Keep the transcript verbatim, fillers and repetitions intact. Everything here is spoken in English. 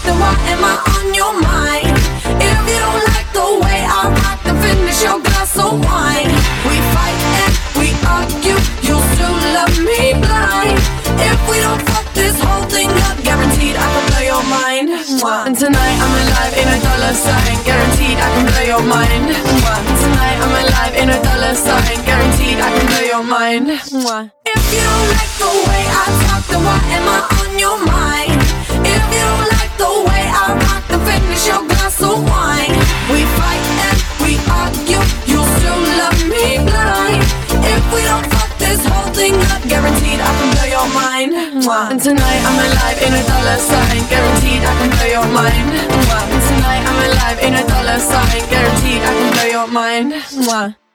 then why am I on your mind? If you don't like the way I rock, then finish your glass of wine. We fight and we argue, you'll still love me blind. If we don't fuck this whole thing up, guaranteed I can blow your mind. And tonight I'm alive in a dollar sign, guaranteed I can blow your mind. Tonight I'm alive in a dollar sign, guaranteed I can blow your mind. If you don't like the way I talk, then why am I on your mind? If you don't like the way I rock, then finish your glass of wine. We fight and we argue, you'll still love me blind. If we don't fuck this whole thing up, guaranteed I can blow your mind. And tonight I'm alive in a dollar sign, guaranteed I can blow your mind. And tonight I'm alive in a dollar sign, guaranteed I can blow your mind.